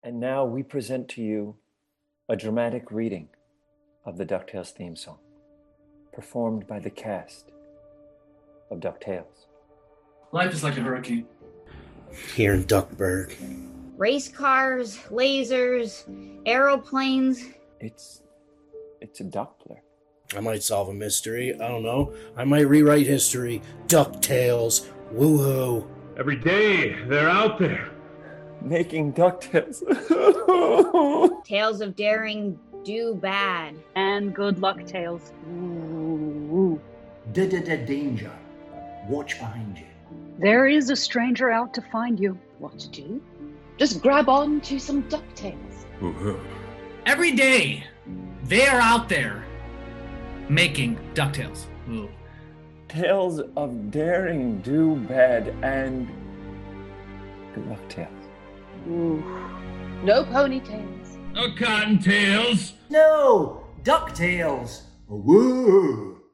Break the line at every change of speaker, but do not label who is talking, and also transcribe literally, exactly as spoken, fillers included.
And now we present to you a dramatic reading of the DuckTales theme song, performed by the cast of DuckTales.
Life is like a hurricane.
Here in Duckburg.
Race cars, lasers, aeroplanes.
It's it's a Doppler.
I might solve a mystery. I don't know. I might rewrite history. DuckTales. Woohoo.
Every day, they're out there.
Making DuckTales.
Tales of daring do bad.
And good luck tales. Ooh.
Da-da-da-danger. Watch behind you.
There is a stranger out to find you. What to do? Just grab on to some DuckTales.
Woohoo.
Every day, they are out there making DuckTales. Ooh.
Tales of daring do bad and good luck tales.
Ooh. No ponytails.
No cottontails.
No! DuckTales! Woo!